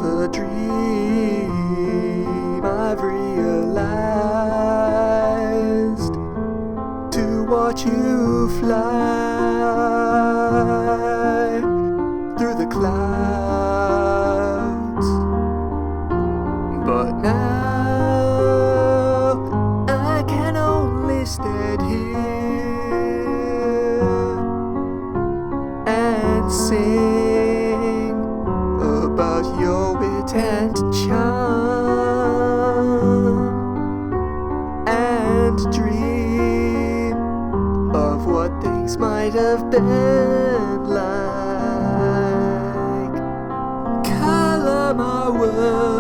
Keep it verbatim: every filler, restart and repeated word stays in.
of a dream I've realized to watch you fly through the clouds. But now I can only stand here and sing about your wit and charm, and dream of what things might have been like. Color my world